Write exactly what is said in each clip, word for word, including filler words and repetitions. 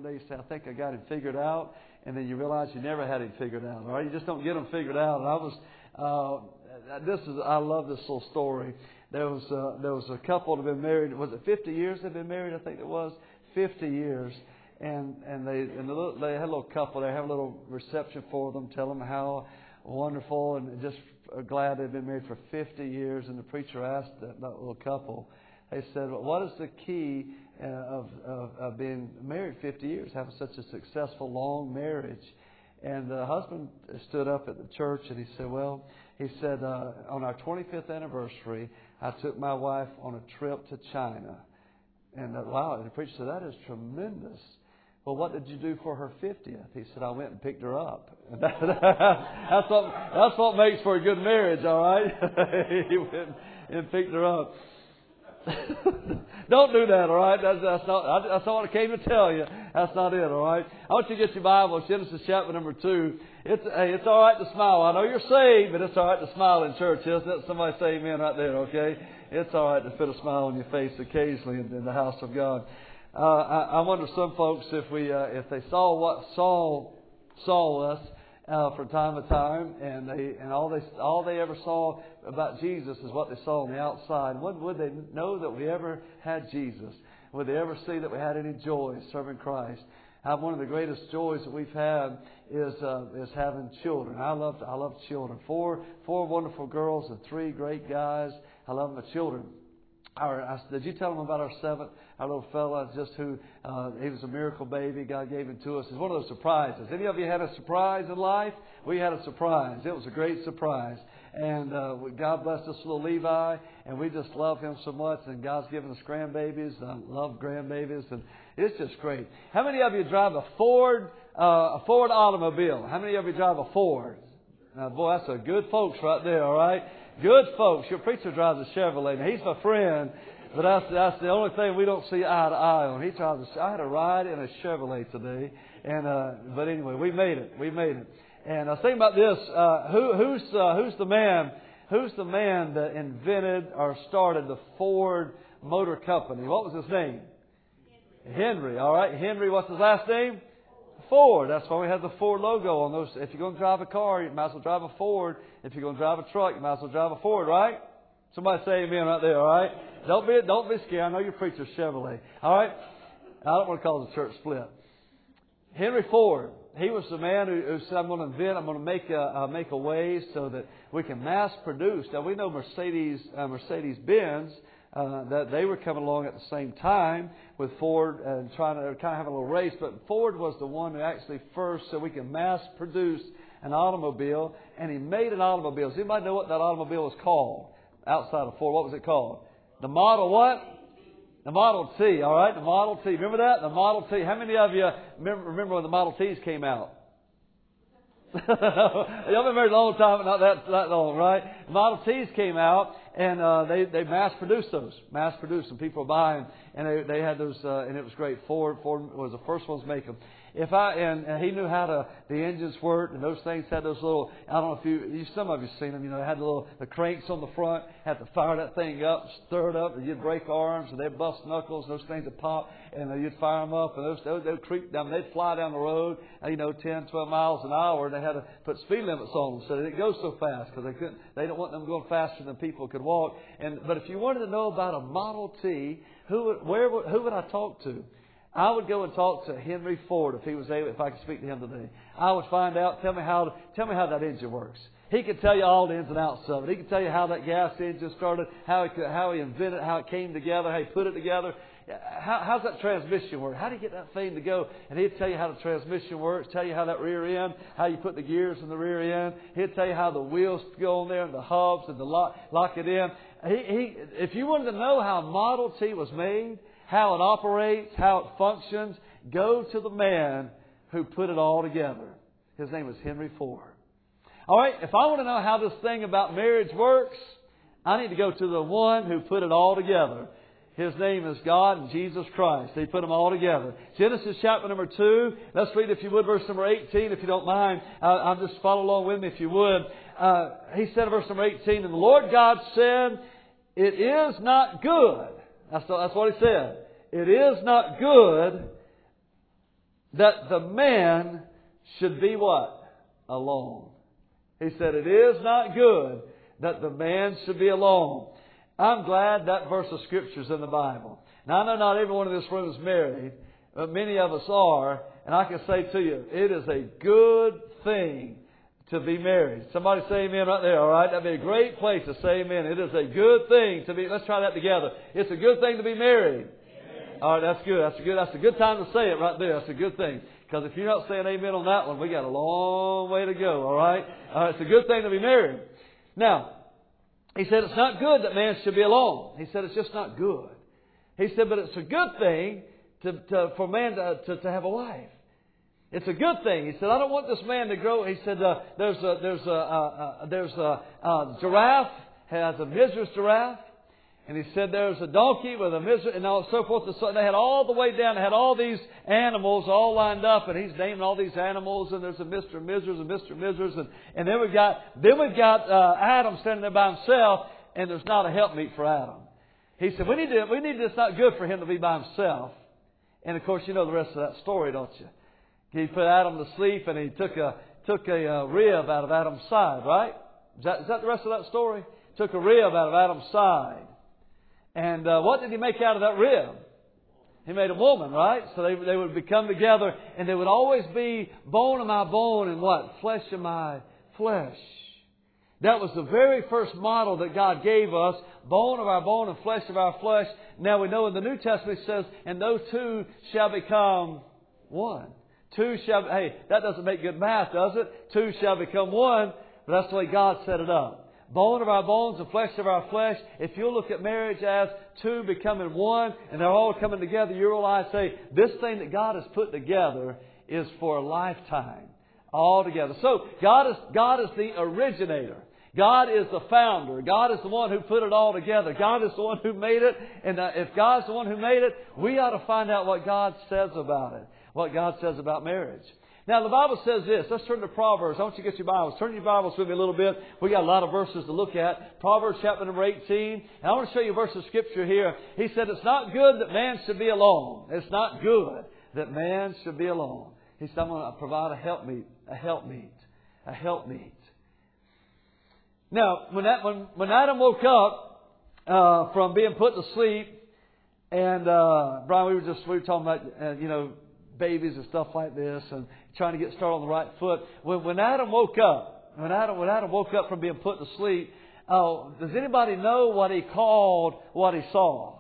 one day you say, I think I got him figured out. And then you realize you never had him figured out. All right, you just don't get him figured out. And I was, uh, this is, I love this little story. There was, uh, there was a couple that had been married. Was it fifty years they've been married? I think it was fifty years. And and they and the little, they had a little couple. They have a little reception for them, tell them how wonderful and just glad they've been married for fifty years. And the preacher asked that, that little couple. They said, well, "What is the key uh, of, of of being married fifty years, having such a successful long marriage?" And the husband stood up at the church and he said, "Well," he said, uh, "on our twenty-fifth anniversary, I took my wife on a trip to China." And uh, wow! And the preacher said, "That is tremendous." Well, what did you do for her fiftieth? He said, I went and picked her up. that's what that's what makes for a good marriage, all right? He went and picked her up. Don't do that, all right? That's, that's not that's not what I came to tell you. That's not it, all right? I want you to get your Bible, Genesis chapter number two. It's hey, it's all right to smile. I know you're saved, but it's all right to smile in church, isn't it? Somebody say amen right there, okay? It's all right to fit a smile on your face occasionally in, in the house of God. Uh, I, I wonder some folks if we uh, if they saw what Saul saw us uh, from time to time, and they and all they all they ever saw about Jesus is what they saw on the outside. Would would they know that we ever had Jesus? Would they ever see that we had any joy serving Christ? Uh, one of the greatest joys that we've had is uh, is having children. I love I love children. Four four wonderful girls and three great guys. I love my children. Our, I, did you tell them about our seventh, our little fella, just who, uh, he was a miracle baby. God gave him to us. It's one of those surprises. Any of you had a surprise in life? We had a surprise. It was a great surprise. And uh, God blessed us with little Levi, and we just love him so much. And God's given us grandbabies. I love grandbabies, and it's just great. How many of you drive a Ford, uh, a Ford automobile? How many of you drive a Ford? Now, boy, that's a good folks right there, all right? Good folks. Your preacher drives a Chevrolet. Now, he's my friend, but that's, that's the only thing we don't see eye to eye on. He drives a, I had a ride in a Chevrolet today, and uh, but anyway, we made it. We made it. And I was thinking about this. Uh, who, who's uh, who's the man? Who's the man that invented or started the Ford Motor Company? What was his name? Henry. Henry. All right, Henry. What's his last name? Ford. That's why we have the Ford logo on those. If you're going to drive a car, you might as well drive a Ford. If you're going to drive a truck, you might as well drive a Ford, right? Somebody say amen right there, all right? Don't be don't be scared. I know your preacher's Chevrolet. All right? I don't want to cause the church split. Henry Ford, he was the man who, who said, I'm going to invent, I'm going to make a, uh, make a way so that we can mass produce. Now, we know Mercedes, uh, Mercedes-Benz, Uh, that they were coming along at the same time with Ford and trying to kind of have a little race. But Ford was the one who actually first said we can mass produce an automobile, and he made an automobile. Does anybody know what that automobile was called outside of Ford? What was it called? The Model what? The Model T, all right? The Model T. Remember that? The Model T. How many of you remember, remember when the Model Ts came out? Y'all been married a long time, but not that, that long, right? Model Ts came out, and uh, they they mass produced those, mass produced, and people were buying, and they they had those, uh, and it was great. Ford Ford was the first ones to make them. If I and, and he knew how to the engines worked, and those things had those little. I don't know if you, you some of you seen them. You know, they had the little the cranks on the front. Had to fire that thing up, stir it up, and you'd break arms, and they'd bust knuckles. And those things would pop, and uh, you'd fire them up, and those they'd, they'd creep down. They'd fly down the road, you know, ten, twelve miles an hour. And they had to put speed limits on them so they didn't go so fast because they couldn't. They didn't want them going faster than people could walk. And but if you wanted to know about a Model T, who would, where would, who would I talk to? I would go and talk to Henry Ford if he was able, if I could speak to him today. I would find out, tell me how, tell me how that engine works. He could tell you all the ins and outs of it. He could tell you how that gas engine started, how he could, how he invented it, how it came together, how he put it together. How, how's that transmission work? How do you get that thing to go? And he'd tell you how the transmission works, tell you how that rear end, how you put the gears in the rear end. He'd tell you how the wheels go on there and the hubs and the lock, lock it in. He, he, if you wanted to know how Model T was made, how it operates, how it functions, go to the man who put it all together. His name was Henry Ford. All right, if I want to know how this thing about marriage works, I need to go to the one who put it all together. His name is God and Jesus Christ. He put them all together. Genesis chapter number two. Let's read, if you would, verse number eighteen, if you don't mind. Uh, I'll just follow along with me if you would. Uh, he said in verse number eighteen, and the Lord God said, it is not good. That's, that's what he said. It is not good that the man should be what? Alone. He said, it is not good that the man should be alone. I'm glad that verse of Scripture is in the Bible. Now, I know not everyone in this room is married, but many of us are. And I can say to you, it is a good thing to be married. Somebody say amen right there, all right? That'd be a great place to say amen. It is a good thing to be, let's try that together. It's a good thing to be married. Amen. All right, that's good. That's a good, that's a good time to say it right there. That's a good thing. Because if you're not saying amen on that one, we got a long way to go, all right? All right, it's a good thing to be married. Now, he said it's not good that man should be alone. He said it's just not good. He said, but it's a good thing to, to, for man to, to, to have a wife. It's a good thing. He said, I don't want this man to grow. He said, uh, there's a, there's a, uh, uh, there's a uh, giraffe, has a Mizra's giraffe. And he said, there's a donkey with a Mizra, and so forth. And so they had all the way down, they had all these animals all lined up, and he's naming all these animals, and there's a Mister Mizra's and Mister Mizra's. And, and then we've got, then we've got uh, Adam standing there by himself, and there's not a helpmeet for Adam. He said, we need to, we need to, it's not good for him to be by himself. And of course, you know the rest of that story, don't you? He put Adam to sleep, and he took a took a uh, rib out of Adam's side, right? Is that, is that the rest of that story? Took a rib out of Adam's side. And uh, what did he make out of that rib? He made a woman, right? So they, they would become together, and they would always be bone of my bone and what? Flesh of my flesh. That was the very first model that God gave us, bone of our bone and flesh of our flesh. Now we know in the New Testament it says, and those two shall become one. Two shall, hey, that doesn't make good math, does it? Two shall become one, but that's the way God set it up. Bone of our bones and flesh of our flesh. If you look at marriage as two becoming one, and they're all coming together, you realize, say, this thing that God has put together is for a lifetime. All together. So, God is, God is the originator. God is the founder. God is the one who put it all together. God is the one who made it. And uh, if God's the one who made it, we ought to find out what God says about it. What God says about marriage. Now, the Bible says this. Let's turn to Proverbs. I want you to get your Bibles. Turn your Bibles with me a little bit. We got a lot of verses to look at. Proverbs chapter number eighteen. And I want to show you a verse of Scripture here. He said, it's not good that man should be alone. It's not good that man should be alone. He said, I'm going to provide a helpmeet. A helpmeet. A helpmeet. Now, when, that, when, when Adam woke up uh, from being put to sleep, and uh, Brian, we were just we were talking about uh, you know babies and stuff like this, and trying to get started on the right foot. When, when Adam woke up, when Adam when Adam woke up from being put to sleep, uh, does anybody know what he called what he saw?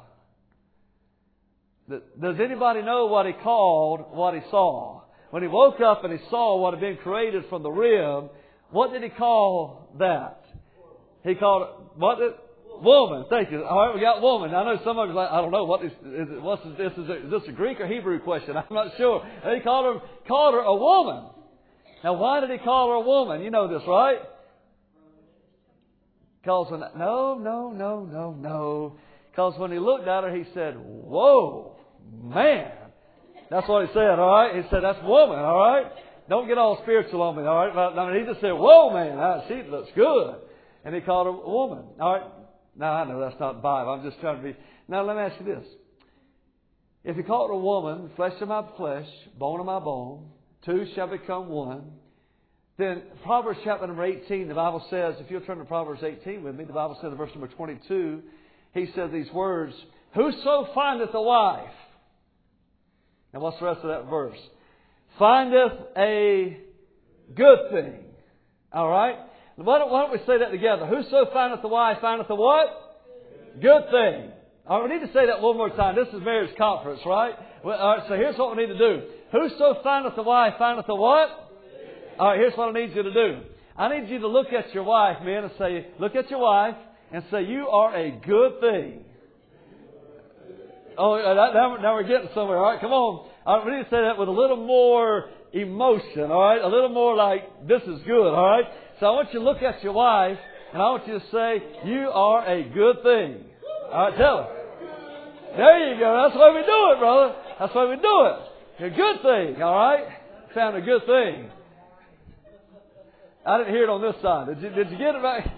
Does anybody know what he called what he saw? When he woke up and he saw what had been created from the rib, what did he call that? He called it, what did, woman. Thank you. All right, we got woman. I know some of you are like, I don't know, what is, is it, what's this? Is, it, is this a Greek or Hebrew question? I'm not sure. And he called her, called her a woman. Now, why did he call her a woman? You know this, right? Because when, no, no, no, no, no. Because when he looked at her, he said, whoa, man. That's what he said, all right? He said, that's woman, all right? Don't get all spiritual on me, all right? But, I mean, he just said, whoa, man, she looks good. And he called her a woman. All right. Now, I know that's not the Bible. I'm just trying to be. Now, let me ask you this. If he called her a woman, flesh of my flesh, bone of my bone, two shall become one, then Proverbs chapter number eighteen, the Bible says, if you'll turn to Proverbs eighteen with me, the Bible says in verse number twenty-two, he says these words, whoso findeth a wife. Now, what's the rest of that verse? Findeth a good thing. All right. Why don't, why don't we say that together? Whoso findeth a wife findeth a what? Good thing. All right, we need to say that one more time. This is marriage conference, right? Well, all right, so here's what we need to do. Whoso findeth a wife findeth a what? All right, here's what I need you to do. I need you to look at your wife, men, and say, look at your wife and say, you are a good thing. Oh, now, now we're getting somewhere. All right, come on. All right, we need to say that with a little more emotion, all right? A little more like, this is good, all right? So I want you to look at your wife, and I want you to say, you are a good thing. All right, tell her. There you go. That's why we do it, brother. That's why we do it. You're a good thing, all right? Found a good thing. I didn't hear it on this side. Did you, did you get it back?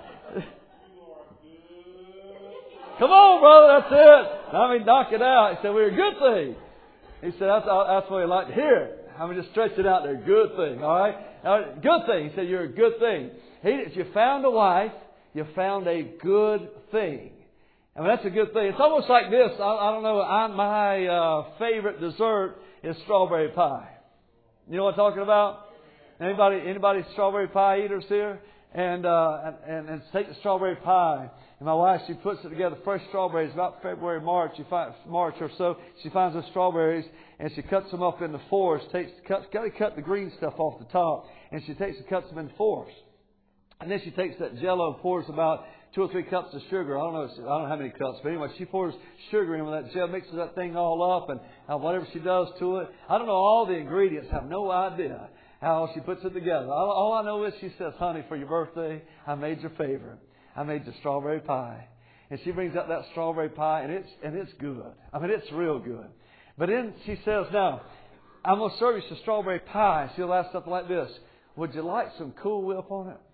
Come on, brother. That's it. I mean, knock it out. He said, we're a good thing. He said, that's, that's what he liked to hear. I'm going to just stretch it out there. Good thing, all right? Now, good thing. He said, you're a good thing. He, if you found a wife, you found a good thing. I mean, that's a good thing. It's almost like this. I, I don't know. I, my uh, favorite dessert is strawberry pie. You know what I'm talking about? Anybody, anybody strawberry pie eaters here? And, uh, and, and take the strawberry pie. And my wife, she puts it together, fresh strawberries, about February, March, you find, March or so. She finds those strawberries and she cuts them up into fours. Takes, cuts, got to cut the green stuff off the top. And she takes and cuts them in fours. And then she takes that Jell-O and pours about two or three cups of sugar. I don't know, I don't know how many cups, but anyway, she pours sugar in with that Jell, mixes that thing all up, and uh, whatever she does to it. I don't know all the ingredients. I have no idea how she puts it together. All, all I know is she says, honey, for your birthday, I made your favorite. I made the strawberry pie. And she brings out that strawberry pie, and it's and it's good. I mean, it's real good. But then she says, now, I'm going to serve you some strawberry pie. She'll ask something like this. Would you like some Cool Whip on it?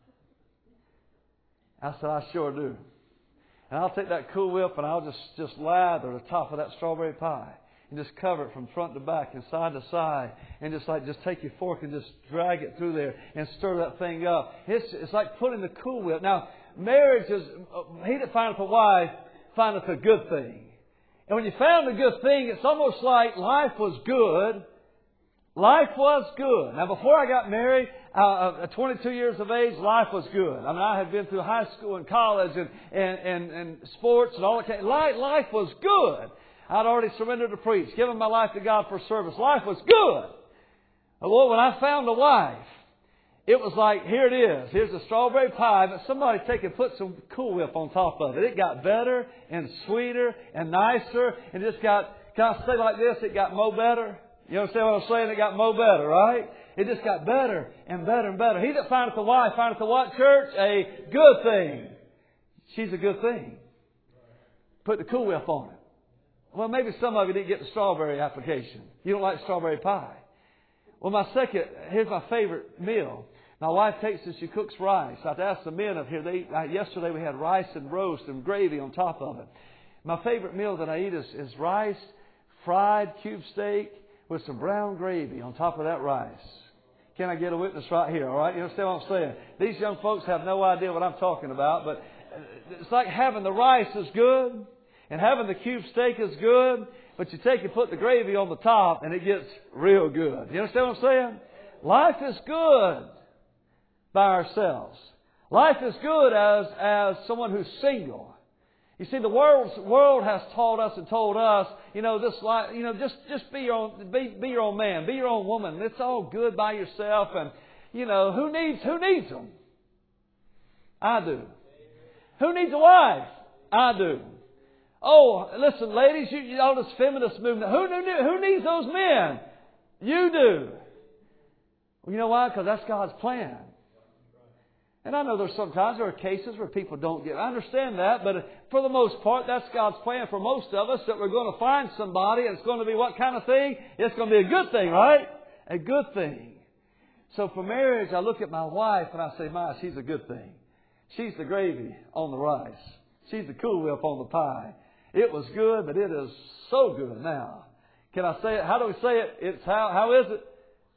I said, I sure do. And I'll take that Cool Whip and I'll just, just lather the top of that strawberry pie. And just cover it from front to back and side to side. And just like, just take your fork and just drag it through there and stir that thing up. It's, it's like putting the Cool Whip. Now, marriage is, he that findeth a wife findeth a good thing. And when you found a good thing, it's almost like life was good. Life was good. Now, before I got married, uh, at twenty-two years of age, life was good. I mean, I had been through high school and college and, and, and, and sports and all that. Life, life was good. I'd already surrendered to preach, given my life to God for service. Life was good. But Lord, when I found a wife, it was like, here it is. Here's a strawberry pie, but somebody take and put some Cool Whip on top of it. It got better and sweeter and nicer. And just got, can I say like this? It got more better. You understand what I'm saying? It got more better, right? It just got better and better and better. He that findeth a wife findeth a what, church? A good thing. She's a good thing. Put the Cool Whip on it. Well, maybe some of you didn't get the strawberry application. You don't like strawberry pie. Well, my second, here's my favorite meal. My wife takes and she cooks rice. I have to ask the men up here. They, uh, yesterday we had rice and roast and gravy on top of it. My favorite meal that I eat is, is rice, fried cube steak, with some brown gravy on top of that rice. Can I get a witness right here? All right, you understand what I'm saying? These young folks have no idea what I'm talking about, but it's like having the rice is good and having the cube steak is good, but you take and put the gravy on the top and it gets real good. You understand what I'm saying? Life is good by ourselves. Life is good as, as someone who's single. You see, the world world has taught us and told us, you know, this life, you know, just just be your own, be, be your own man, be your own woman. It's all good by yourself, and you know, who needs who needs them? I do. Who needs a wife? I do. Oh, listen, ladies, you, you all this feminist movement. Who who who needs those men? You do. Well, you know why? Because that's God's plan. And I know there's sometimes there are cases where people don't get. I understand that, but for the most part, that's God's plan for most of us, that we're going to find somebody, and it's going to be what kind of thing? It's going to be a good thing, right? A good thing. So for marriage, I look at my wife and I say, my, she's a good thing. She's the gravy on the rice. She's the Cool Whip on the pie. It was good, but it is so good now. Can I say it? How do we say it? It's how, how is it?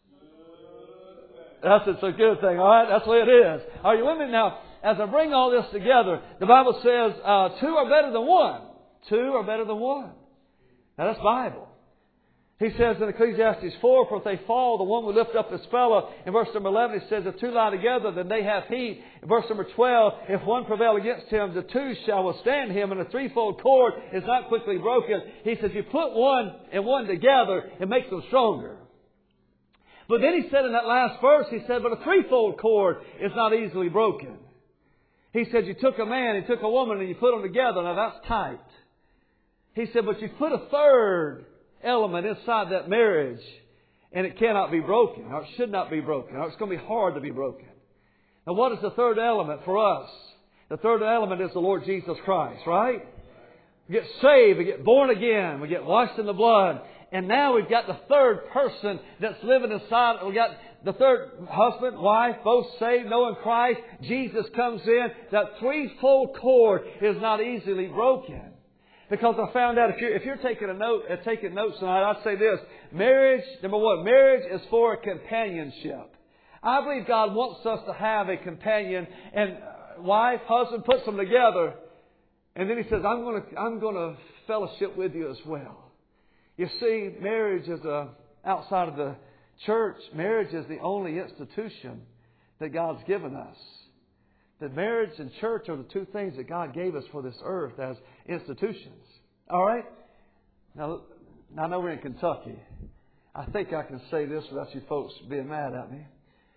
That's it's a good thing, all right? That's the way it is. Are you with me now? As I bring all this together, the Bible says uh, two are better than one. Two are better than one. Now that's Bible. He says in Ecclesiastes four, for if they fall, the one will lift up his fellow. In verse number eleven, he says, if two lie together, then they have heat. In verse number twelve, if one prevail against him, the two shall withstand him, and a threefold cord is not quickly broken. He says, you put one and one together, it makes them stronger. But then he said in that last verse, he said, but a threefold cord is not easily broken. He said, you took a man, you took a woman, and you put them together. Now that's tight. He said, but you put a third element inside that marriage, and it cannot be broken, or it should not be broken, or it's going to be hard to be broken. Now what is the third element for us? The third element is the Lord Jesus Christ, right? We get saved, we get born again, we get washed in the blood. And now we've got the third person that's living inside. We've got the third husband, wife, both saved, knowing Christ. Jesus comes in. That threefold cord is not easily broken. Because I found out if you're, if you're taking a note, uh, taking notes tonight, I'd say this. Marriage, number one, marriage is for companionship. I believe God wants us to have a companion, and wife, husband puts them together. And then He says, I'm going to, I'm going to fellowship with you as well. You see, marriage is a, outside of the church, marriage is the only institution that God's given us. That marriage and church are the two things that God gave us for this earth as institutions. All right? Now, I know we're in Kentucky. I think I can say this without you folks being mad at me.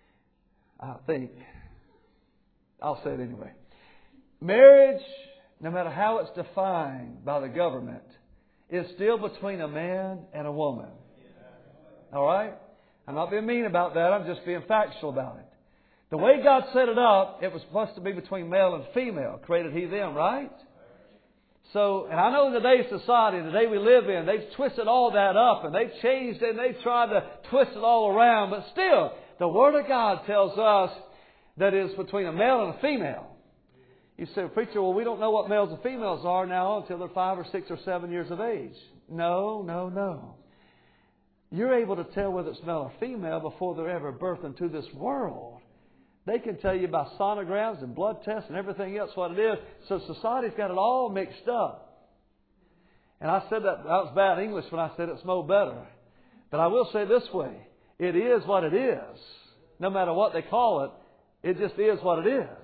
I think. I'll say it anyway. Marriage, no matter how it's defined by the government, is still between a man and a woman. All right? I'm not being mean about that. I'm just being factual about it. The way God set it up, it was supposed to be between male and female. Created He them, right? So, and I know in today's society, the day we live in, they've twisted all that up and they've changed it and they've tried to twist it all around. But still, the Word of God tells us that it's between a male and a female. You say, preacher, well, we don't know what males and females are now until they're five or six or seven years of age. No, no, no. You're able to tell whether it's male or female before they're ever birthed into this world. They can tell you by sonograms and blood tests and everything else what it is. So society's got it all mixed up. And I said that, that was bad English when I said it's mo better. But I will say this way. It is what it is. No matter what they call it, it just is what it is.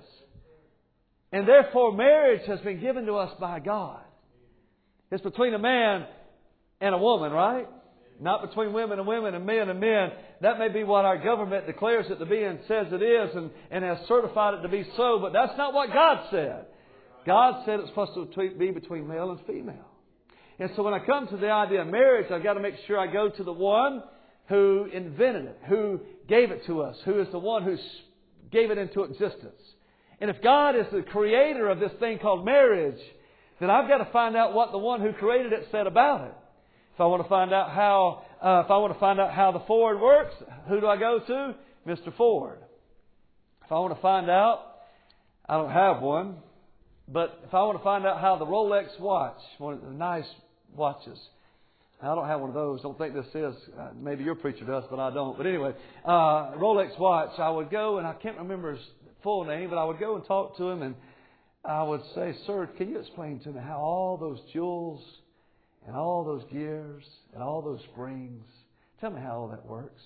And therefore marriage has been given to us by God. It's between a man and a woman, right? Not between women and women and men and men. That may be what our government declares it to be and says it is and, and has certified it to be so, but that's not what God said. God said it's supposed to be between male and female. And so when I come to the idea of marriage, I've got to make sure I go to the one who invented it, who gave it to us, who is the one who gave it into existence. And if God is the creator of this thing called marriage, then I've got to find out what the one who created it said about it. If I want to find out how, uh, if I want to find out how the Ford works, who do I go to? Mister Ford. If I want to find out, I don't have one, but if I want to find out how the Rolex watch, one of the nice watches, I don't have one of those. Don't think this is. Uh, maybe your preacher does, but I don't. But anyway, uh, Rolex watch. I would go, and I can't remember his full name, but I would go and talk to him, and I would say, "Sir, can you explain to me how all those jewels and all those gears and all those springs, tell me how all that works.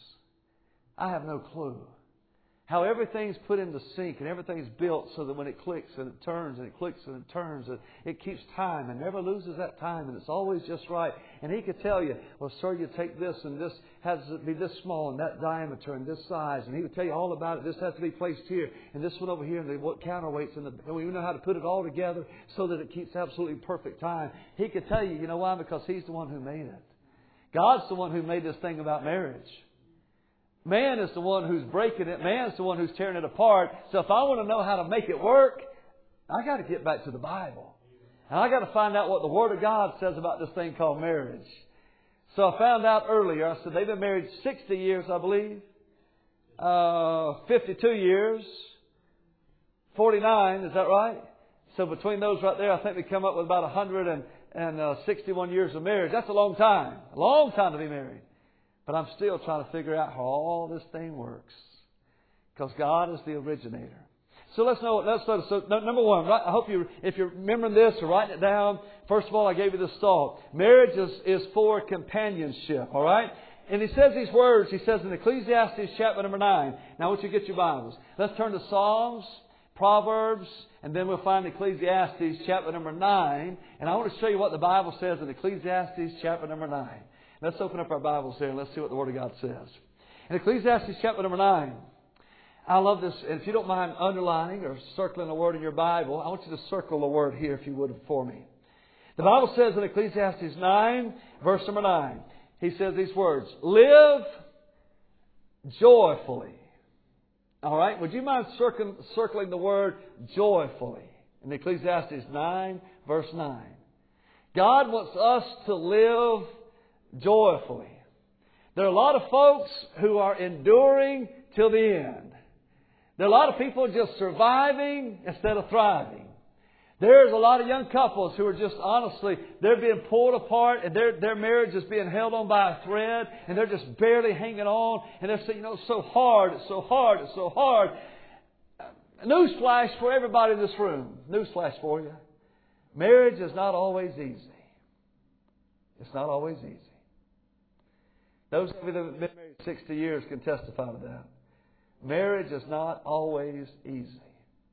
I have no clue. How everything's put into sync and everything's built so that when it clicks and it turns and it clicks and it turns, it, it keeps time and never loses that time and it's always just right." And he could tell you, "Well, sir, you take this and this has to be this small and that diameter and this size." And he would tell you all about it. "This has to be placed here and this one over here and the what counterweights and, the, and we know how to put it all together so that it keeps absolutely perfect time." He could tell you, you know why? Because He's the one who made it. God's the one who made this thing about marriage. Man is the one who's breaking it. Man's the one who's tearing it apart. So if I want to know how to make it work, I got to get back to the Bible. And I got to find out what the Word of God says about this thing called marriage. So I found out earlier, I said they've been married sixty years, I believe. Uh, fifty-two years. forty-nine, is that right? So between those right there, I think they come up with about one hundred sixty-one years of marriage. That's a long time. A long time to be married. But I'm still trying to figure out how all this thing works. Because God is the originator. So let's know. Let's know. So number one, right, I hope you, if you're remembering this or writing it down, first of all, I gave you this thought. Marriage is, is for companionship. All right? And he says these words. He says in Ecclesiastes chapter number nine. Now I want you to get your Bibles. Let's turn to Psalms, Proverbs, and then we'll find Ecclesiastes chapter number nine. And I want to show you what the Bible says in Ecclesiastes chapter number nine. Let's open up our Bibles here and let's see what the Word of God says. In Ecclesiastes chapter number nine, I love this. And if you don't mind underlining or circling a word in your Bible, I want you to circle a word here if you would for me. The Bible says in Ecclesiastes nine, verse number nine, he says these words, "Live joyfully." All right? Would you mind circling, circling the word joyfully? In Ecclesiastes nine, verse nine. God wants us to live joyfully. There are a lot of folks who are enduring till the end. There are a lot of people just surviving instead of thriving. There's a lot of young couples who are just honestly, they're being pulled apart and their, their marriage is being held on by a thread and they're just barely hanging on and they're saying, you know, it's so hard, it's so hard, it's so hard. Newsflash for everybody in this room. Newsflash for you. Marriage is not always easy. It's not always easy. Those of you that have been married sixty years can testify to that. Marriage is not always easy.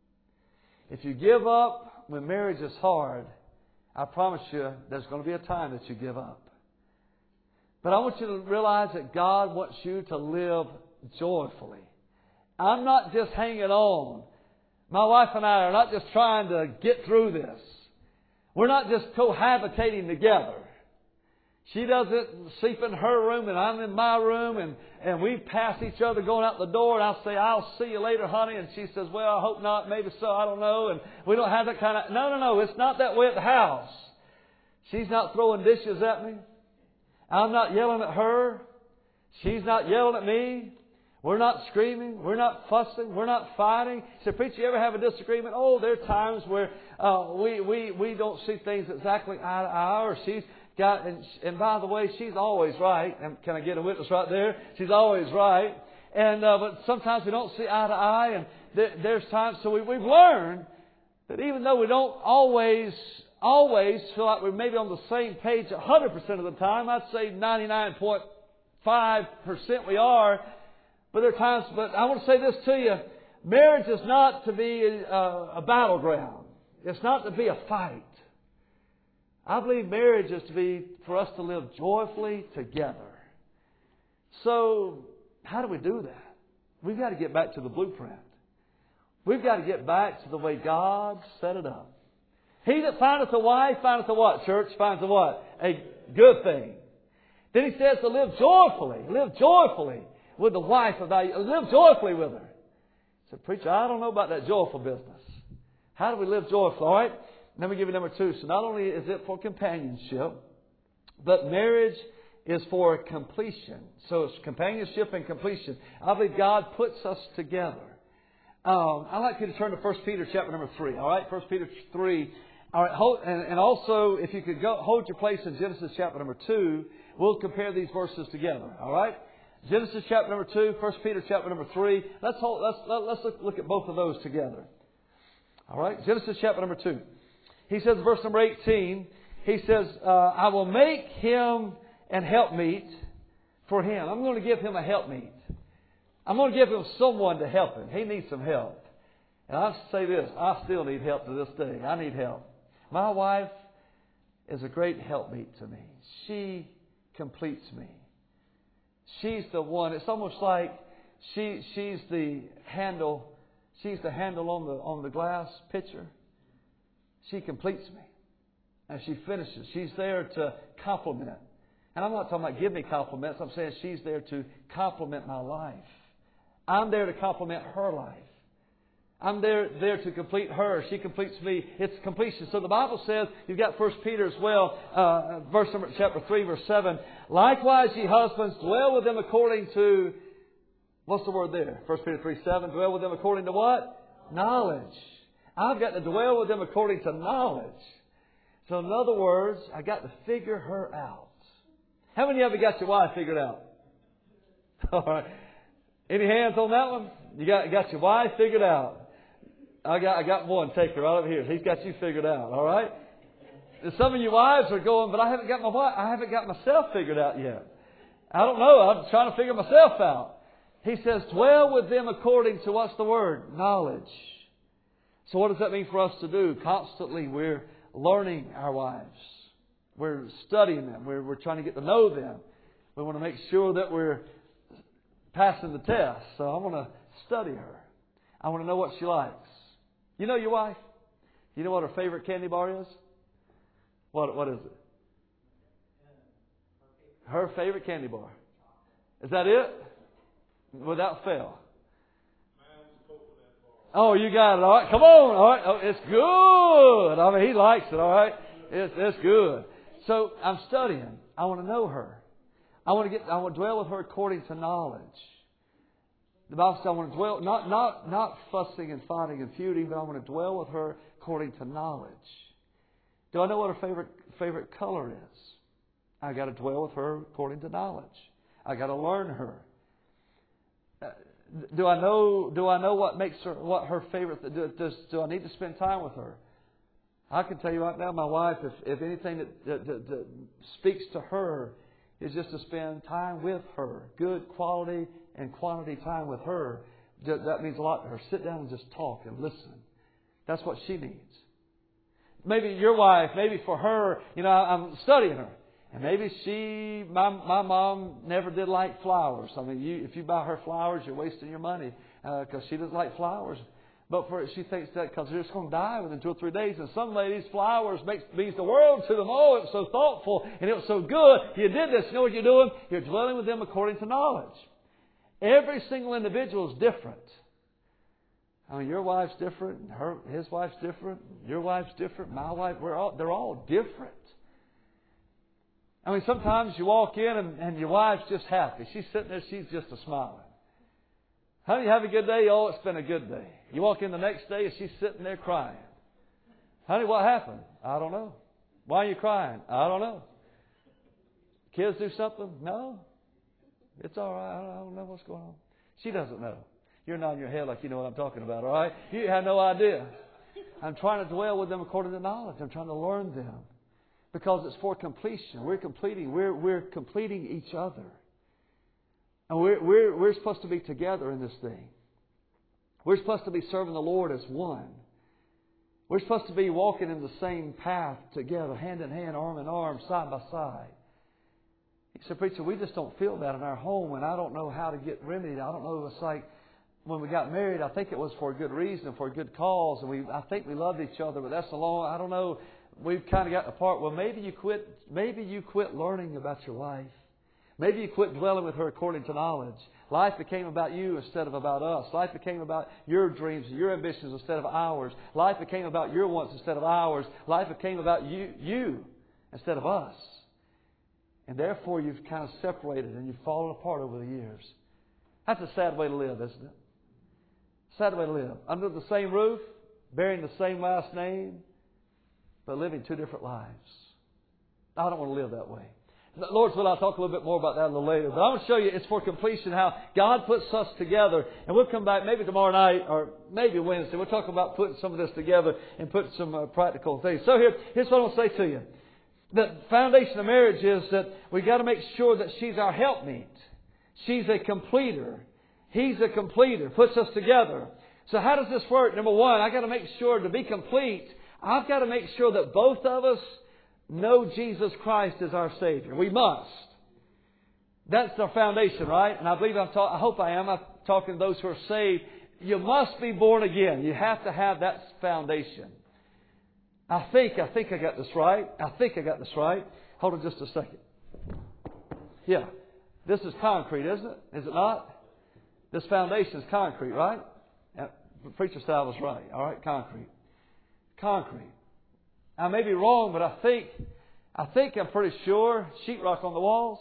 If you give up when marriage is hard, I promise you there's going to be a time that you give up. But I want you to realize that God wants you to live joyfully. I'm not just hanging on. My wife and I are not just trying to get through this. We're not just cohabitating together. She doesn't sleep in her room and I'm in my room and, and we pass each other going out the door and I'll say, I'll see you later, honey. And she says, well, I hope not. Maybe so. I don't know. And we don't have that kind of... No, no, no. It's not that way at the house. She's not throwing dishes at me. I'm not yelling at her. She's not yelling at me. We're not screaming. We're not fussing. We're not fighting. So, preacher, you ever have a disagreement? Oh, there are times where uh, we, we, we don't see things exactly eye to eye, or she's got, and, and by the way, she's always right. And can I get a witness right there? She's always right. And uh, but sometimes we don't see eye to eye, and there, there's times. So we, we've learned that even though we don't always always feel like we're maybe on the same page one hundred percent of the time, I'd say ninety-nine point five percent we are. But there are times. But I want to say this to you: marriage is not to be a, a battleground. It's not to be a fight. I believe marriage is to be for us to live joyfully together. So, how do we do that? We've got to get back to the blueprint. We've got to get back to the way God set it up. He that findeth a wife findeth a what, church? Finds a what? A good thing. Then he says to live joyfully. Live joyfully with the wife of thy... Live joyfully with her. I said, preacher, I don't know about that joyful business. How do we live joyfully? All right? Let me give you number two. So not only is it for companionship, but marriage is for completion. So it's companionship and completion. I believe God puts us together. Um, I'd like you to turn to First Peter chapter number three. All right? First Peter three. All right. Hold, and, and also, if you could go hold your place in Genesis chapter number two, we'll compare these verses together. All right? Genesis chapter number two, First Peter chapter number three. Let's hold, let's let, let's look, look at both of those together. All right? Genesis chapter number two. He says, verse number eighteen, he says, uh, I will make him an helpmeet for him. I'm going to give him a helpmeet. I'm going to give him someone to help him. He needs some help. And I'll say this, I still need help to this day. I need help. My wife is a great helpmeet to me. She completes me. She's the one. It's almost like she she's the handle. She's the handle on the on the glass pitcher. She completes me. And she finishes. She's there to compliment. And I'm not talking about give me compliments. I'm saying she's there to compliment my life. I'm there to compliment her life. I'm there, there to complete her. She completes me. It's completion. So the Bible says, you've got First Peter as well, uh, verse number, chapter three, verse seven. Likewise, ye husbands, dwell with them according to, what's the word there? First Peter three, seven. Dwell with them according to what? Knowledge. I've got to dwell with them according to knowledge. So in other words, I got to figure her out. How many of you got your wife figured out? All right. Any hands on that one? You got, got your wife figured out. I got, I got one. Take her right over here. He's got you figured out. All right. And some of you wives are going, but I haven't got my wife. I haven't got myself figured out yet. I don't know. I'm trying to figure myself out. He says, dwell with them according to what's the word? Knowledge. So what does that mean for us to do? Constantly we're learning our wives. We're studying them. We're, we're trying to get to know them. We want to make sure that we're passing the test. So I want to study her. I want to know what she likes. You know your wife? You know what her favorite candy bar is? What What is it? Her favorite candy bar. Is that it? Without fail. Oh, you got it. All right. Come on. All right. Oh, it's good. I mean, he likes it. All right. It's, it's good. So I'm studying. I want to know her. I want to get. I want to dwell with her according to knowledge. The Bible says I want to dwell, not not not fussing and fighting and feuding, but I want to dwell with her according to knowledge. Do I know what her favorite favorite color is? I got to dwell with her according to knowledge. I got to learn her. Uh, do I know? Do I know what makes her what her favorite? Do, does, do I need to spend time with her? I can tell you right now, my wife, if, if anything that, that, that, that speaks to her is just to spend time with her, good quality and quantity time with her, that means a lot to her. Sit down and just talk and listen. That's what she needs. Maybe your wife, maybe for her, you know, I'm studying her. And maybe she, my my mom never did like flowers. I mean, you, if you buy her flowers, you're wasting your money because uh, she doesn't like flowers. But for she thinks that because they're just going to die within two or three days. And some ladies, flowers makes, means the world to them. Oh, it was so thoughtful and it was so good. You did this. You know what you're doing? You're dwelling with them according to knowledge. Every single individual is different. I mean, your wife's different. Her, his wife's different. Your wife's different. My wife, we're all, they're all different. I mean, sometimes you walk in and, and your wife's just happy. She's sitting there, she's just a smiling. Honey, you have a good day? Oh, it's been a good day. You walk in the next day and she's sitting there crying. Honey, what happened? I don't know. Why are you crying? I don't know. Kids do something? No. It's all right. I don't know what's going on. She doesn't know. You're nodding your head like you know what I'm talking about, all right? You have no idea. I'm trying to dwell with them according to knowledge. I'm trying to learn them. Because it's for completion. We're completing. We're, we're completing each other. And we're, we're, we're supposed to be together in this thing. We're supposed to be serving the Lord as one. We're supposed to be walking in the same path together, hand in hand, arm in arm, side by side. He said, preacher, we just don't feel that in our home, and I don't know how to get remedied. I don't know. It's like when we got married, I think it was for a good reason, for a good cause, and we I think we loved each other, but that's a long, I don't know. We've kind of gotten apart. Well, maybe you quit. Maybe you quit learning about your wife. Maybe you quit dwelling with her according to knowledge. Life became about you instead of about us. Life became about your dreams and your ambitions instead of ours. Life became about your wants instead of ours. Life became about you, you instead of us. And therefore, you've kind of separated and you've fallen apart over the years. That's a sad way to live, isn't it? Sad way to live. Under the same roof, bearing the same last name, but living two different lives. I don't want to live that way. Lord's will, I'll talk a little bit more about that a little later. But I want to show you it's for completion how God puts us together. And we'll come back maybe tomorrow night or maybe Wednesday. We'll talk about putting some of this together and putting some uh, practical things. So here, here's what I want to say to you. The foundation of marriage is that we've got to make sure that she's our helpmeet. She's a completer. He's a completer. Puts us together. So how does this work? Number one, I've got to make sure to be complete, I've got to make sure that both of us know Jesus Christ as our Savior. We must. That's the foundation, right? And I believe I'm ta- I hope I am. I'm talking to those who are saved. You must be born again. You have to have that foundation. I think, I think I got this right. I think I got this right. Hold on just a second. Yeah. This is concrete, isn't it? Is it not? This foundation is concrete, right? Yeah, the preacher style was right. All right, concrete. Concrete. I may be wrong, but I think, I think I'm pretty sure sheetrock on the walls.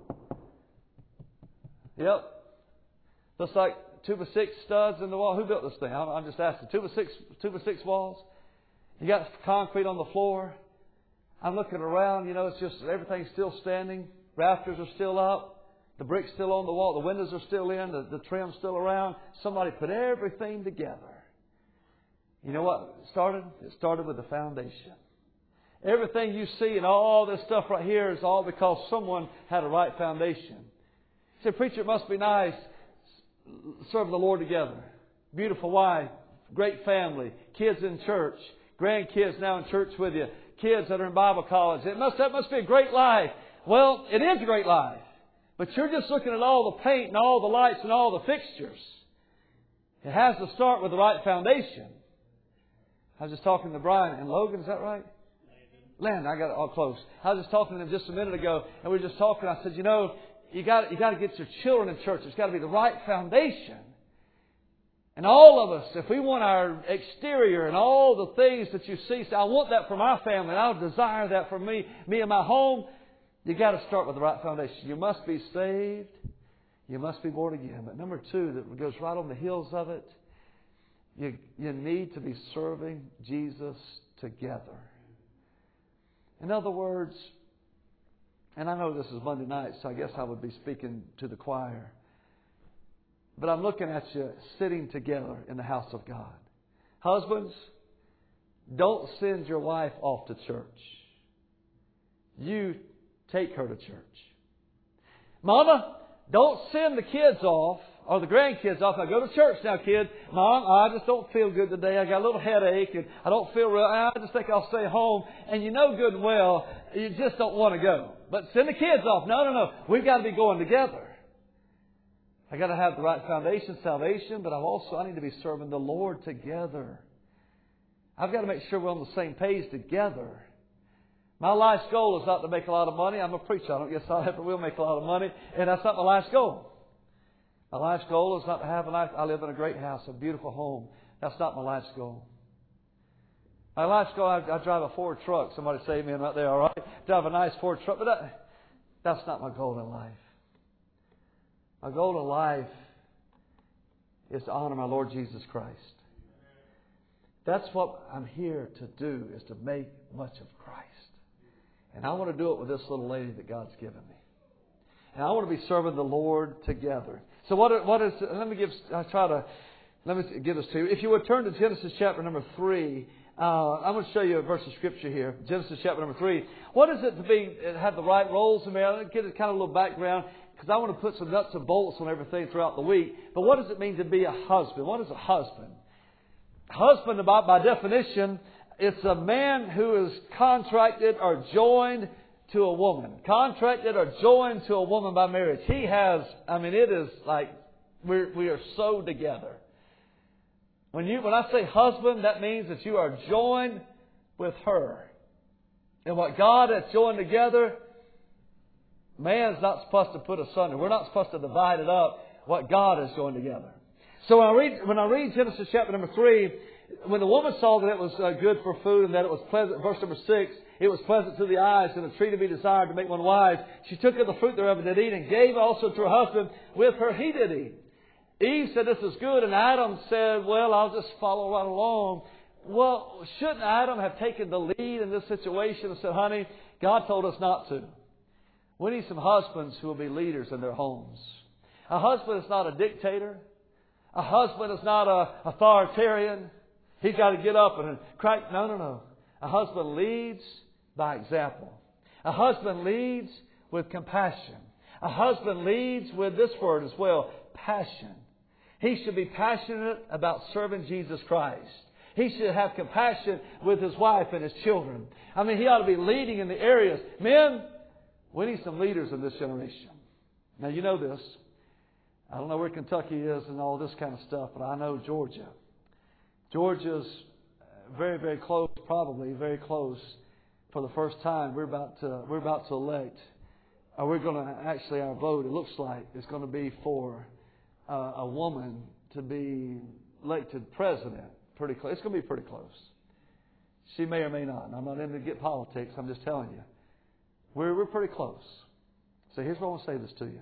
Yep. Looks like two by six studs in the wall. Who built this thing? I'm, I'm just asking. Two by six, two by six walls. You got concrete on the floor. I'm looking around. You know, it's just everything's still standing. Rafters are still up. The brick's still on the wall. The windows are still in. The, the trim's still around. Somebody put everything together. You know what started? It started with the foundation. Everything you see and all this stuff right here is all because someone had a right foundation. You say, preacher, it must be nice serving the Lord together. Beautiful wife, great family, kids in church, grandkids now in church with you, kids that are in Bible college. It must, that must be a great life. Well, it is a great life. But you're just looking at all the paint and all the lights and all the fixtures. It has to start with the right foundation. I was just talking to Brian and Logan, is that right? Landon, I got it all close. I was just talking to them just a minute ago, and we were just talking. I said, you know, you got you got to get your children in church. It's got to be the right foundation. And all of us, if we want our exterior and all the things that you see, say, I want that for my family, and I'll desire that for me, me and my home. You got to start with the right foundation. You must be saved. You must be born again. But number two, that goes right on the heels of it, You, you need to be serving Jesus together. In other words, and I know this is Monday night, so I guess I would be speaking to the choir. But I'm looking at you sitting together in the house of God. Husbands, don't send your wife off to church. You take her to church. Mama, don't send the kids off or the grandkids off. Now go to church now, kid. Mom, I just don't feel good today. I got a little headache and I don't feel real. I just think I'll stay home. And you know good and well, you just don't want to go. But send the kids off. No, no, no. We've got to be going together. I got to have the right foundation, salvation, but I've also, I need to be serving the Lord together. I've got to make sure we're on the same page together. My life's goal is not to make a lot of money. I'm a preacher. I don't guess I ever will make a lot of money. And that's not my life's goal. My life's goal is not to have a nice, I live in a great house, a beautiful home. That's not my life's goal. My life's goal, I, I drive a Ford truck. Somebody say amen right there, all right? Drive a nice Ford truck. But that, that's not my goal in life. My goal in life is to honor my Lord Jesus Christ. That's what I'm here to do, is to make much of Christ. And I want to do it with this little lady that God's given me. And I want to be serving the Lord together. So what, what is, let me give, I try to, let me give this to you. If you would turn to Genesis chapter number three, uh, I'm going to show you a verse of Scripture here. Genesis chapter number three. What is it to be, have the right roles in there? I'll get it kind of a little background, because I want to put some nuts and bolts on everything throughout the week. But what does it mean to be a husband? What is a husband? Husband, by, by definition, it's a man who is contracted or joined to a woman. Contracted or joined to a woman by marriage. He has, I mean, it is like we're, we are so together. When you, when I say husband, that means that you are joined with her. And what God has joined together, man's not supposed to put asunder. We're not supposed to divide it up. What God has joined together. So when I read, when I read Genesis chapter number three, when the woman saw that it was uh, good for food and that it was pleasant, verse number six, it was pleasant to the eyes and a tree to be desired to make one wise, she took of the fruit thereof and did eat, and gave also to her husband. With her he did eat. Eve said, this is good. And Adam said, well, I'll just follow right along. Well, shouldn't Adam have taken the lead in this situation and said, honey, God told us not to. We need some husbands who will be leaders in their homes. A husband is not a dictator. A husband is not a authoritarian. He's got to get up and crack. No, no, no. A husband leads by example. A husband leads with compassion. A husband leads with this word as well, passion. He should be passionate about serving Jesus Christ. He should have compassion with his wife and his children. I mean, he ought to be leading in the areas. Men, we need some leaders in this generation. Now, you know this. I don't know where Kentucky is and all this kind of stuff, but I know Georgia. Georgia's very, very close, probably very close. For the first time, we're about to we're about to elect. Or we're going to actually our vote. It looks like it's going to be for uh, a woman to be elected president. Pretty close. It's going to be pretty close. She may or may not. And I'm not in to get politics. I'm just telling you, we're we're pretty close. So here's what I want to say this to you.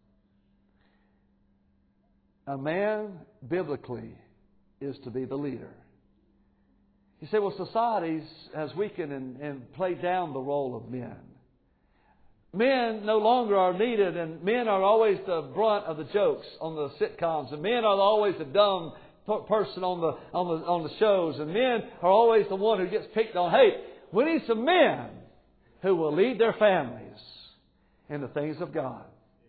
A man, biblically, is to be the leader. You say, well, society has weakened and, and played down the role of men. Men no longer are needed, and men are always the brunt of the jokes on the sitcoms, and men are always the dumb person on the on the on the shows, and men are always the one who gets picked on. Hey, we need some men who will lead their families in the things of God.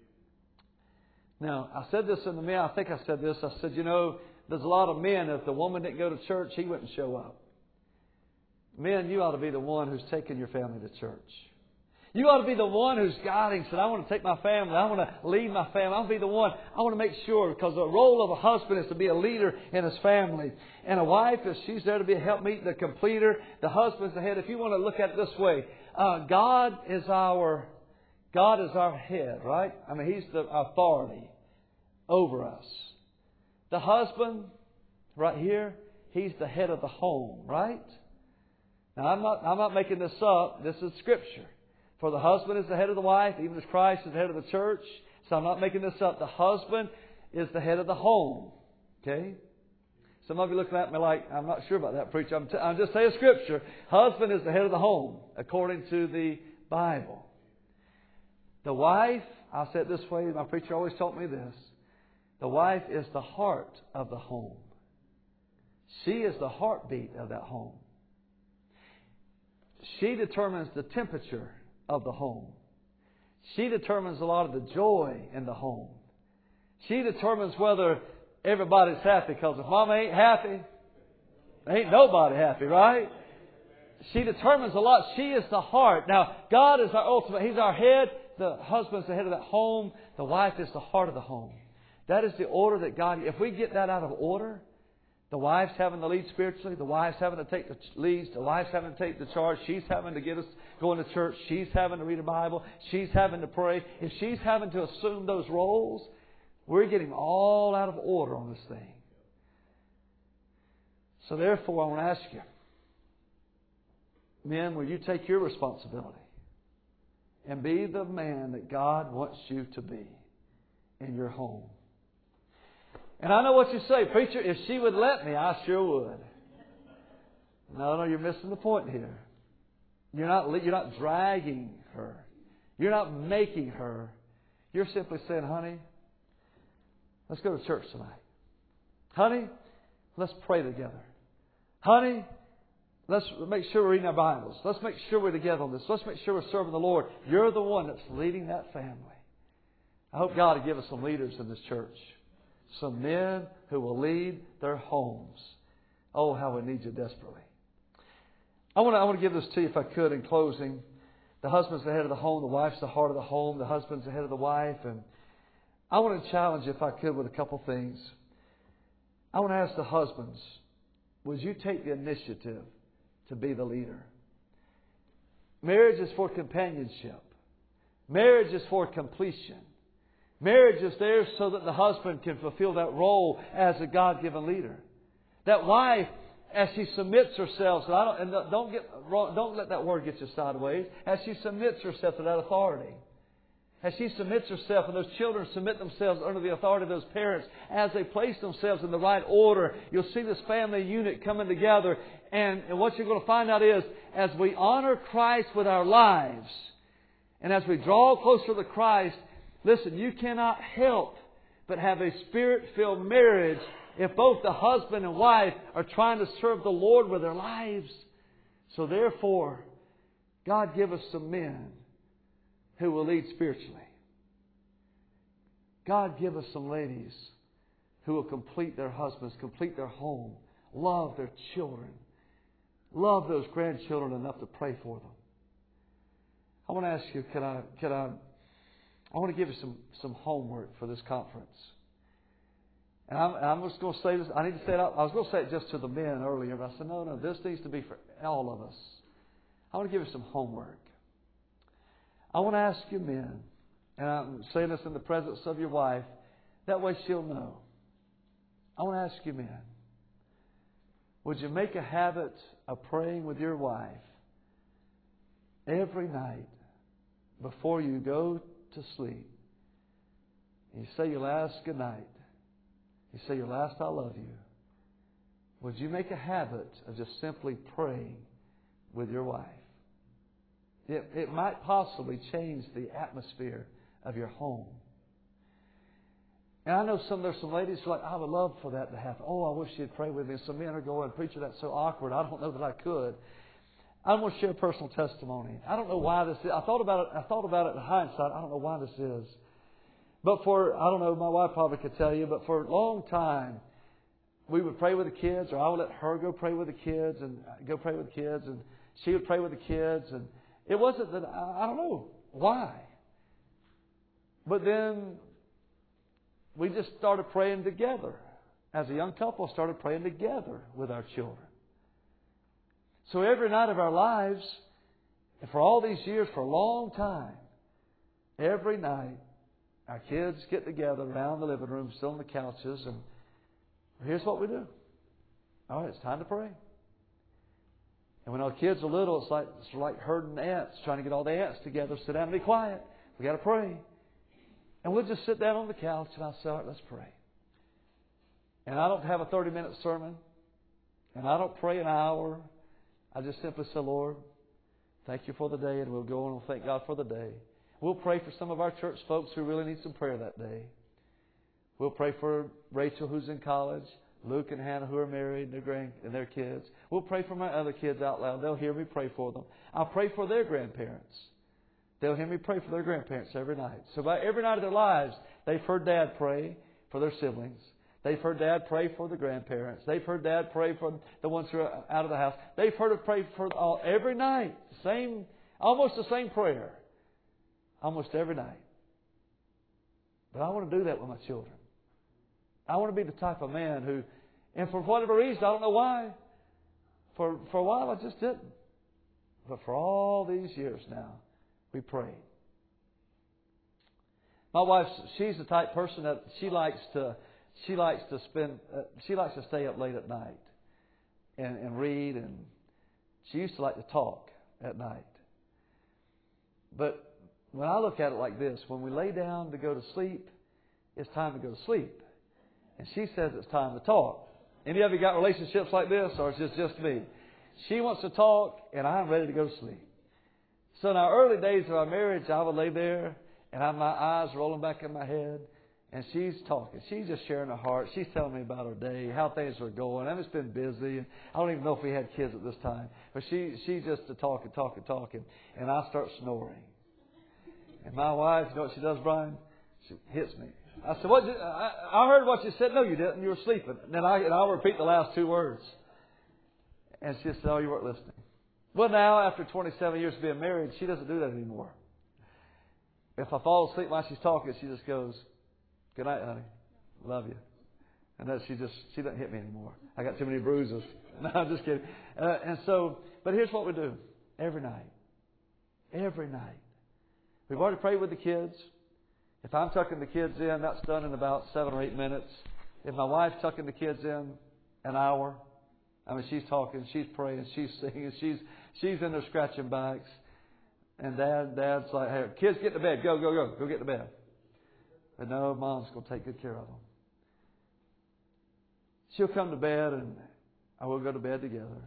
Now, I said this in the men. I think I said this. I said, you know, there's a lot of men, if the woman didn't go to church, he wouldn't show up. Men, you ought to be the one who's taking your family to church. You ought to be the one who's guiding. Said, I want to take my family. I want to lead my family. I want to be the one. I want to make sure, because the role of a husband is to be a leader in his family. And a wife, is she's there to be a helpmeet, the completer. The husband's the head. If you want to look at it this way, uh, God is our God is our head, right? I mean, He's the authority over us. The husband, right here, he's the head of the home, right? Now, I'm not, I'm not making this up. This is Scripture. For the husband is the head of the wife, even as Christ is the head of the church. So I'm not making this up. The husband is the head of the home. Okay? Some of you looking at me like, I'm not sure about that, preacher. I'm, t- I'm just saying Scripture. Husband is the head of the home, according to the Bible. The wife, I'll say it this way, my preacher always taught me this. The wife is the heart of the home. She is the heartbeat of that home. She determines the temperature of the home. She determines a lot of the joy in the home. She determines whether everybody's happy. Because if Mama ain't happy, ain't nobody happy, right? She determines a lot. She is the heart. Now, God is our ultimate. He's our head. The husband's the head of that home. The wife is the heart of the home. That is the order that God... If we get that out of order, the wife's having the lead spiritually. The wife's having to take the leads. The wife's having to take the charge. She's having to get us going to church. She's having to read the Bible. She's having to pray. If she's having to assume those roles, we're getting all out of order on this thing. So therefore, I want to ask you, men, will you take your responsibility and be the man that God wants you to be in your home? And I know what you say, preacher, if she would let me, I sure would. No, no, you're missing the point here. You're not, you're not dragging her. You're not making her. You're simply saying, honey, let's go to church tonight. Honey, let's pray together. Honey, let's make sure we're reading our Bibles. Let's make sure we're together on this. Let's make sure we're serving the Lord. You're the one that's leading that family. I hope God will give us some leaders in this church. Some men who will lead their homes. Oh, how we need you desperately. I want to, I want to give this to you if I could in closing. The husband's the head of the home. The wife's the heart of the home. The husband's the head of the wife. And I want to challenge you if I could with a couple things. I want to ask the husbands, would you take the initiative to be the leader? Marriage is for companionship. Marriage is for completion. Marriage is there so that the husband can fulfill that role as a God-given leader. That wife, as she submits herself, and, I don't, and don't get don't let that word get you sideways. As she submits herself to that authority, as she submits herself, and those children submit themselves under the authority of those parents, as they place themselves in the right order, you'll see this family unit coming together. And, and what you're going to find out is, as we honor Christ with our lives, and as we draw closer to Christ, listen, you cannot help but have a Spirit-filled marriage if both the husband and wife are trying to serve the Lord with their lives. So therefore, God give us some men who will lead spiritually. God give us some ladies who will complete their husbands, complete their home, love their children, love those grandchildren enough to pray for them. I want to ask you, can I, can I, I want to give you some, some homework for this conference. And I'm, I'm just going to say this. I need to say it out. I was going to say it just to the men earlier, but I said, no, no, this needs to be for all of us. I want to give you some homework. I want to ask you men, and I'm saying this in the presence of your wife, that way she'll know. I want to ask you men, would you make a habit of praying with your wife every night before you go to sleep? And you say your last good night. You say your last I love you. Would you make a habit of just simply praying with your wife? It, it might possibly change the atmosphere of your home. And I know some there's some ladies who are like, I would love for that to happen. Oh, I wish you'd pray with me. And some men are going, preacher, that's so awkward. I don't know that I could. I want to share a personal testimony. I don't know why this is. I thought about it. I thought about it in hindsight. I don't know why this is. But for, I don't know, my wife probably could tell you, but for a long time, we would pray with the kids, or I would let her go pray with the kids, and go pray with the kids, and she would pray with the kids. And it wasn't that, I, I don't know why. But then we just started praying together. As a young couple, started praying together with our children. So every night of our lives, and for all these years, for a long time, every night, our kids get together around the living room, still on the couches, and here's what we do. All right, it's time to pray. And when our kids are little, it's like it's like herding ants, trying to get all the ants together, sit down and be quiet. We got to pray. And we'll just sit down on the couch, and I'll say, all right, let's pray. And I don't have a thirty-minute sermon. And I don't pray an hour. I just simply say, Lord, thank you for the day. And we'll go on and thank God for the day. We'll pray for some of our church folks who really need some prayer that day. We'll pray for Rachel, who's in college. Luke and Hannah, who are married, and their grand and their kids. We'll pray for my other kids out loud. They'll hear me pray for them. I'll pray for their grandparents. They'll hear me pray for their grandparents every night. So by every night of their lives, they've heard Dad pray for their siblings. They've heard Dad pray for the grandparents. They've heard Dad pray for the ones who are out of the house. They've heard him pray for all every night. Same, almost the same prayer. Almost every night. But I want to do that with my children. I want to be the type of man who, and for whatever reason, I don't know why, for, for a while I just didn't. But for all these years now, we prayed. My wife, she's the type of person that she likes to, she likes to spend, uh, she likes to stay up late at night and, and read, and she used to like to talk at night. But when I look at it like this, when we lay down to go to sleep, it's time to go to sleep. And she says it's time to talk. Any of you got relationships like this, or is this just me? She wants to talk, and I'm ready to go to sleep. So in our early days of our marriage, I would lay there, and I have my eyes rolling back in my head, and she's talking. She's just sharing her heart. She's telling me about her day, how things are going. And it's been busy. I don't even know if we had kids at this time. But she she's just talking, talking, talking, and I start snoring. And my wife, you know what she does, Brian? She hits me. I said, "What? I, I heard what you said." "No, you didn't. You were sleeping." And then I, and I'll repeat the last two words. And she said, "Oh, you weren't listening." Well, now, after twenty-seven years of being married, she doesn't do that anymore. If I fall asleep while she's talking, she just goes, "Good night, honey. Love you." And that she just, she doesn't hit me anymore. I got too many bruises. No, I'm just kidding. Uh, and so, but here's what we do. Every night. Every night. We've already prayed with the kids. If I'm tucking the kids in, that's done in about seven or eight minutes. If my wife's tucking the kids in, an hour. I mean, she's talking, she's praying, she's singing, she's she's in there scratching backs. And Dad, Dad's like, "Hey, kids, get to bed. Go, go, go. Go get to bed." But no, Mom's going to take good care of them. She'll come to bed, and I will go to bed together.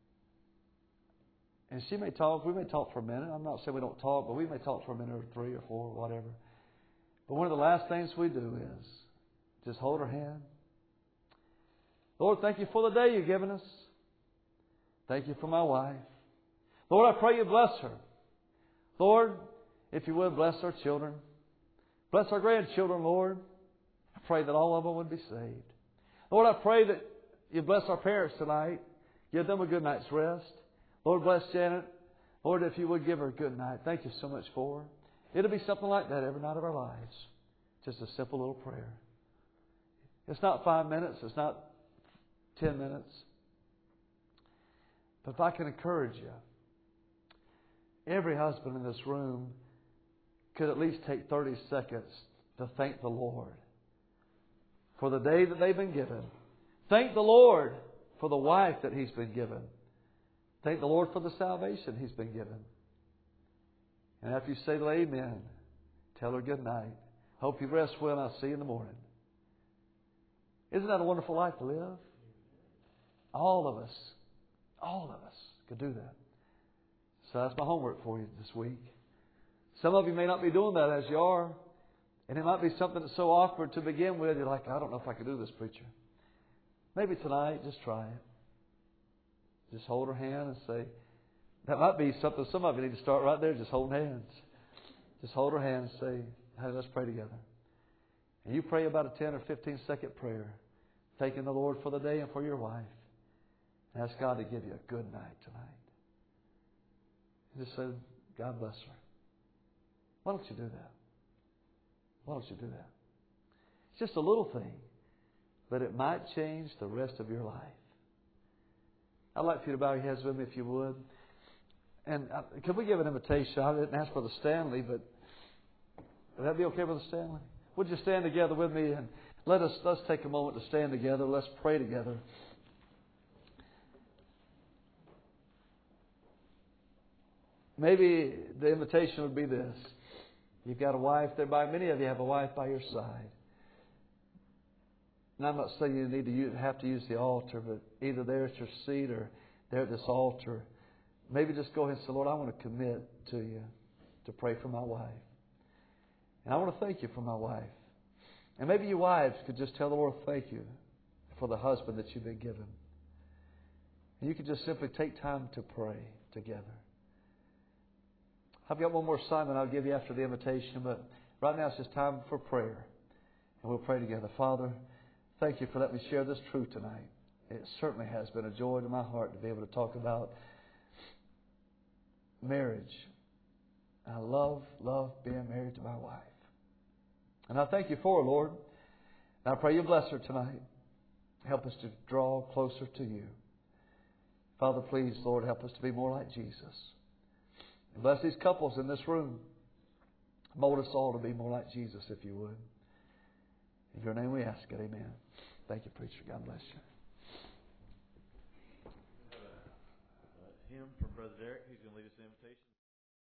And she may talk. We may talk for a minute. I'm not saying we don't talk, but we may talk for a minute or three or four or whatever. But one of the last things we do is just hold her hand. "Lord, thank you for the day you've given us. Thank you for my wife. Lord, I pray you bless her. Lord, if you would, bless our children. Bless our grandchildren, Lord. I pray that all of them would be saved. Lord, I pray that you bless our parents tonight. Give them a good night's rest. Lord, bless Janet. Lord, if you would, give her a good night. Thank you so much for her." It'll be something like that every night of our lives. Just a simple little prayer. It's not five minutes. It's not ten minutes. But if I can encourage you, every husband in this room could at least take thirty seconds to thank the Lord for the day that they've been given. Thank the Lord for the wife that He's been given. Thank the Lord for the salvation He's been given. And after you say the amen, tell her good night. Hope you rest well, and I'll see you in the morning. Isn't that a wonderful life to live? All of us, all of us could do that. So that's my homework for you this week. Some of you may not be doing that as you are. And it might be something that's so awkward to begin with. You're like, "I don't know if I can do this, preacher." Maybe tonight, just try it. Just hold her hand and say, that might be something some of you need to start right there, just holding hands. Just hold her hand and say, "Hey, let's pray together." And you pray about a ten or fifteen second prayer, thanking the Lord for the day and for your wife. And ask God to give you a good night tonight. And just say, "God bless her." Why don't you do that? Why don't you do that? It's just a little thing, but it might change the rest of your life. I'd like for you to bow your heads with me if you would. And uh, could we give an invitation? I didn't ask Brother Stanley, but would that be okay, Brother Stanley? Would you stand together with me and let us let's take a moment to stand together. Let's pray together. Maybe the invitation would be this. You've got a wife there by, many of you have a wife by your side. And I'm not saying you need to use, have to use the altar, but either there at your seat or there at this altar, maybe just go ahead and say, Lord, I want to commit to you to pray for my wife. And I want to thank you for my wife. And maybe you wives could just tell the Lord, thank you for the husband that you've been given. And you could just simply take time to pray together. I've got one more assignment I'll give you after the invitation, but right now it's just time for prayer. And we'll pray together. Father, thank you for letting me share this truth tonight. It certainly has been a joy to my heart to be able to talk about marriage. I love, love being married to my wife. And I thank you for her, Lord. And I pray you bless her tonight. Help us to draw closer to you. Father, please, Lord, help us to be more like Jesus. And bless these couples in this room. Mold us all to be more like Jesus, if you would. In your name we ask it. Amen. Thank you, preacher. God bless you. We have a, a hymn from Brother Derek. He's going to lead us in invitation.